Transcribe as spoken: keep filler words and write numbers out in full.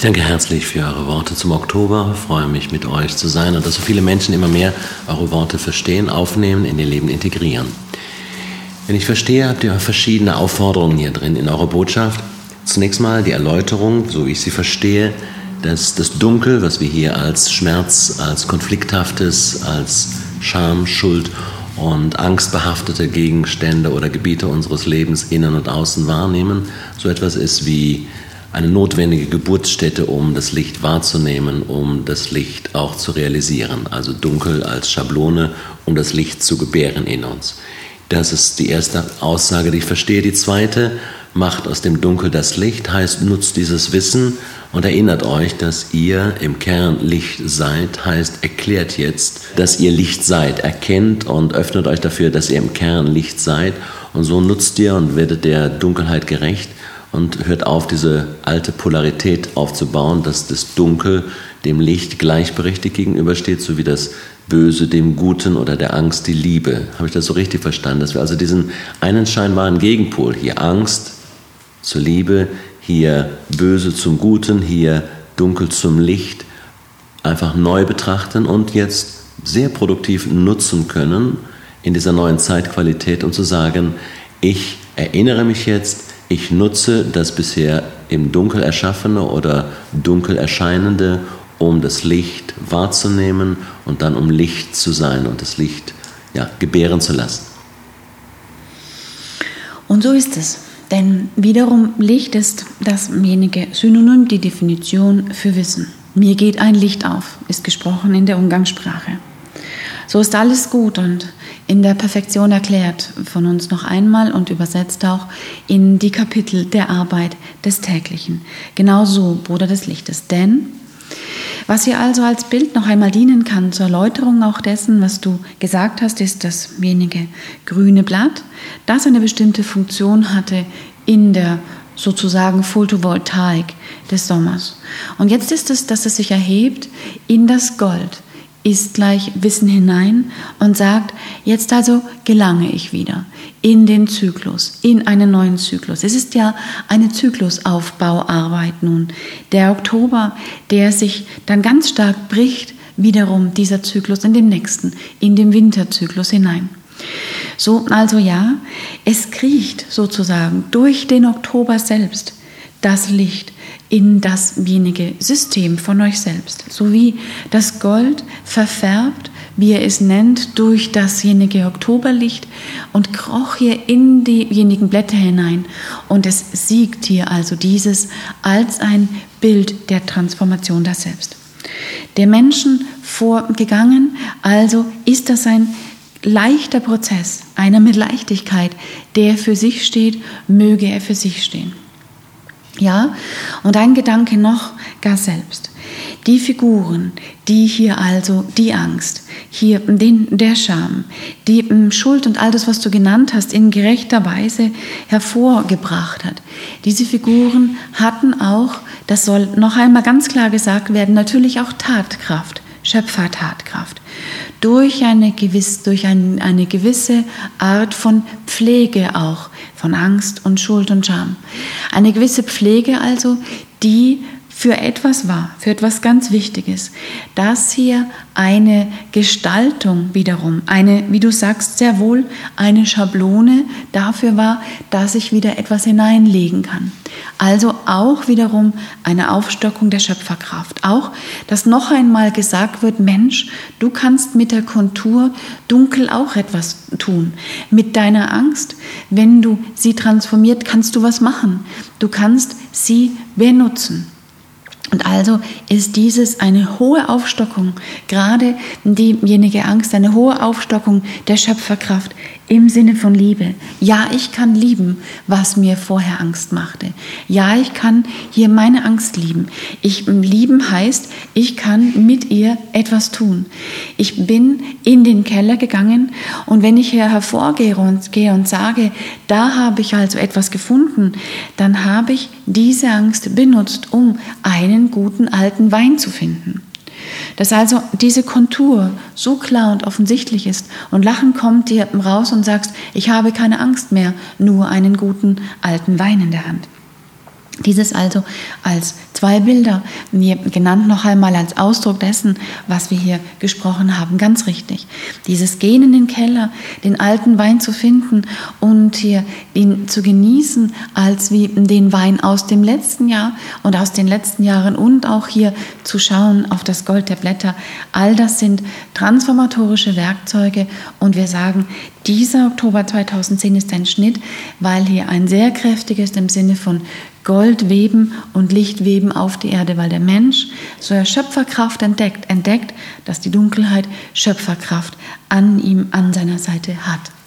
Ich danke herzlich für eure Worte zum Oktober. Ich freue mich, mit euch zu sein und dass so viele Menschen immer mehr eure Worte verstehen, aufnehmen, in ihr Leben integrieren. Wenn ich verstehe, habt ihr verschiedene Aufforderungen hier drin in eurer Botschaft. Zunächst mal die Erläuterung, so wie ich sie verstehe, dass das Dunkel, was wir hier als Schmerz, als konflikthaftes, als Scham, Schuld und angstbehaftete Gegenstände oder Gebiete unseres Lebens innen und außen wahrnehmen, so etwas ist wie eine notwendige Geburtsstätte, um das Licht wahrzunehmen, um das Licht auch zu realisieren. Also Dunkel als Schablone, um das Licht zu gebären in uns. Das ist die erste Aussage, die ich verstehe. Die zweite, macht aus dem Dunkel das Licht, heißt, nutzt dieses Wissen und erinnert euch, dass ihr im Kern Licht seid, heißt, erklärt jetzt, dass ihr Licht seid, erkennt und öffnet euch dafür, dass ihr im Kern Licht seid und so nutzt ihr und werdet der Dunkelheit gerecht und hört auf, diese alte Polarität aufzubauen, dass das Dunkel dem Licht gleichberechtigt gegenübersteht, so wie das Böse dem Guten oder der Angst die Liebe. Habe ich das so richtig verstanden? Dass wir also diesen einen scheinbaren Gegenpol, hier Angst zur Liebe, hier Böse zum Guten, hier Dunkel zum Licht, einfach neu betrachten und jetzt sehr produktiv nutzen können in dieser neuen Zeitqualität, um zu sagen, ich erinnere mich jetzt, ich nutze das bisher im Dunkel erschaffene oder dunkel erscheinende, um das Licht wahrzunehmen und dann um Licht zu sein und das Licht ja, gebären zu lassen. Und so ist es. Denn wiederum Licht ist dasjenige Synonym, die Definition für Wissen. Mir geht ein Licht auf, ist gesprochen in der Umgangssprache. So ist alles gut und in der Perfektion erklärt von uns noch einmal und übersetzt auch in die Kapitel der Arbeit des Täglichen. Genauso, Bruder des Lichtes. Denn was hier also als Bild noch einmal dienen kann zur Erläuterung auch dessen, was du gesagt hast, ist dasjenige grüne Blatt, das eine bestimmte Funktion hatte in der sozusagen Photovoltaik des Sommers. Und jetzt ist es, dass es sich erhebt in das Gold, ist gleich Wissen hinein und sagt, jetzt also gelange ich wieder in den Zyklus, in einen neuen Zyklus. Es ist ja eine Zyklusaufbauarbeit nun. Der Oktober, der sich dann ganz stark bricht, wiederum dieser Zyklus in den nächsten, in den Winterzyklus hinein. So, also ja, es kriecht sozusagen durch den Oktober selbst das Licht in dasjenige System von euch selbst. So wie das Gold verfärbt, wie er es nennt, durch dasjenige Oktoberlicht und kroch hier in diejenigen Blätter hinein. Und es siegt hier also dieses als ein Bild der Transformation da selbst. Der Menschen vorgegangen, also ist das ein leichter Prozess, einer mit Leichtigkeit, der für sich steht, möge er für sich stehen. Ja, und ein Gedanke noch gar selbst. Die Figuren, die hier also die Angst, hier den, der Scham, die Schuld und all das, was du genannt hast, in gerechter Weise hervorgebracht hat. Diese Figuren hatten auch, das soll noch einmal ganz klar gesagt werden, natürlich auch Tatkraft, Schöpfertatkraft. Durch eine, gewiss, durch ein, eine gewisse Art von Pflege auch, von Angst und Schuld und Scham. Eine gewisse Pflege also, die für etwas war, für etwas ganz Wichtiges, dass hier eine Gestaltung wiederum, eine, wie du sagst, sehr wohl eine Schablone dafür war, dass ich wieder etwas hineinlegen kann. Also auch wiederum eine Aufstockung der Schöpferkraft. Auch, dass noch einmal gesagt wird, Mensch, du kannst mit der Kontur dunkel auch etwas tun. Mit deiner Angst, wenn du sie transformiert, kannst du was machen. Du kannst sie benutzen. Und also ist dieses eine hohe Aufstockung, gerade diejenige Angst, eine hohe Aufstockung der Schöpferkraft im Sinne von Liebe. Ja, ich kann lieben, was mir vorher Angst machte. Ja, ich kann hier meine Angst lieben. Ich lieben heißt, ich kann mit ihr etwas tun. Ich bin in den Keller gegangen und wenn ich hier hervorgehe und, gehe und sage, da habe ich also etwas gefunden, dann habe ich diese Angst benutzt, um einen guten alten Wein zu finden. Dass also diese Kontur so klar und offensichtlich ist und Lachen kommt dir raus und sagst, ich habe keine Angst mehr, nur einen guten alten Wein in der Hand. Dieses also als Zwei Bilder, mir genannt noch einmal als Ausdruck dessen, was wir hier gesprochen haben, ganz richtig. Dieses Gehen in den Keller, den alten Wein zu finden und hier ihn zu genießen als wie den Wein aus dem letzten Jahr und aus den letzten Jahren und auch hier zu schauen auf das Gold der Blätter. All das sind transformatorische Werkzeuge und wir sagen, dieser Oktober zweitausendzehn ist ein Schnitt, weil hier ein sehr kräftiges im Sinne von Gold weben und Licht weben auf die Erde, weil der Mensch so er Schöpferkraft entdeckt, entdeckt, dass die Dunkelheit Schöpferkraft an ihm, an seiner Seite hat.